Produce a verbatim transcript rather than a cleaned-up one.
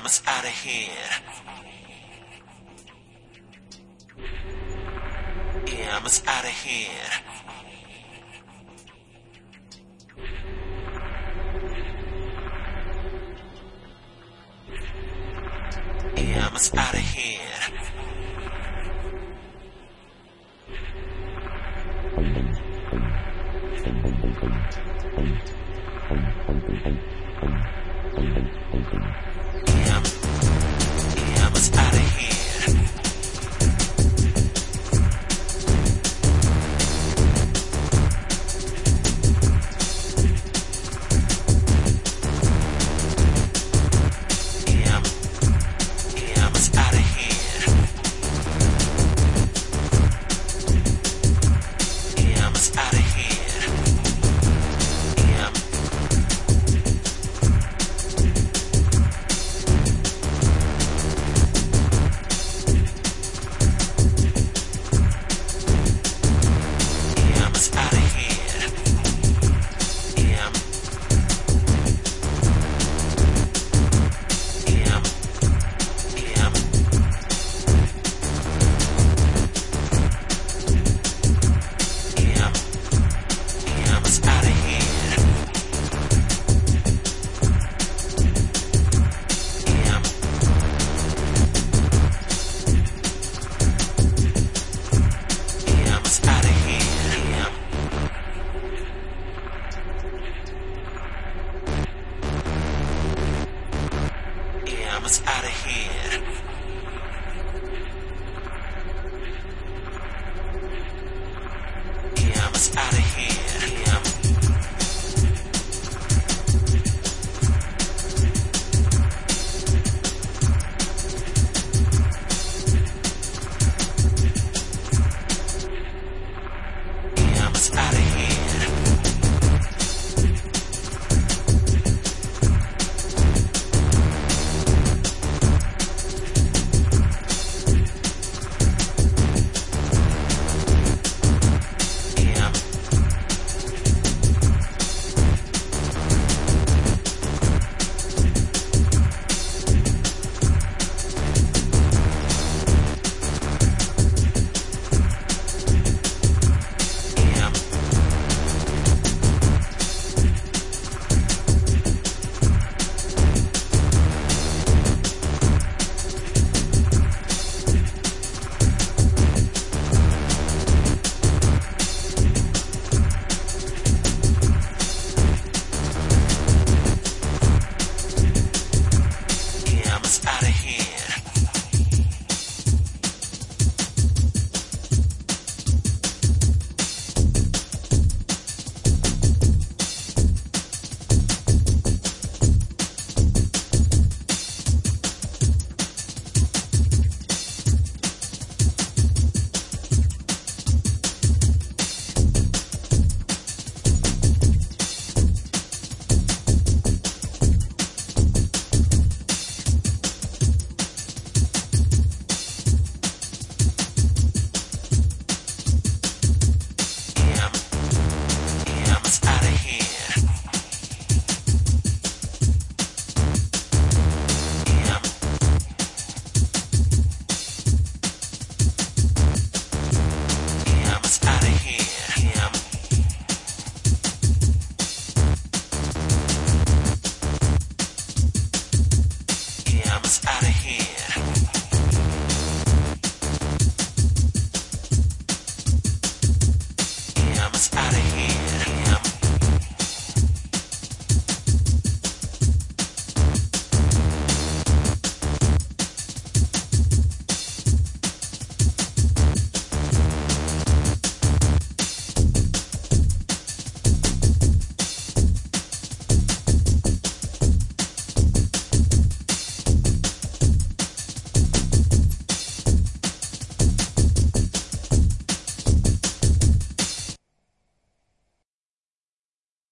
Emma's out of here. Emma's out of here. Emma's out of here. Emma's out of here. Emma's out of here. Emma's out of here. Em. Emma's out of here. Em. Em. Em. Em. Emma's out of here. Em. Emma's out of here. Em. Emma's out of here. Emma's out of here. Em. Emma's out of here. Em. Em. Emma's out of here. Em. Emma's out of here. Em. Emma's out of here. Em. Emma's out of here.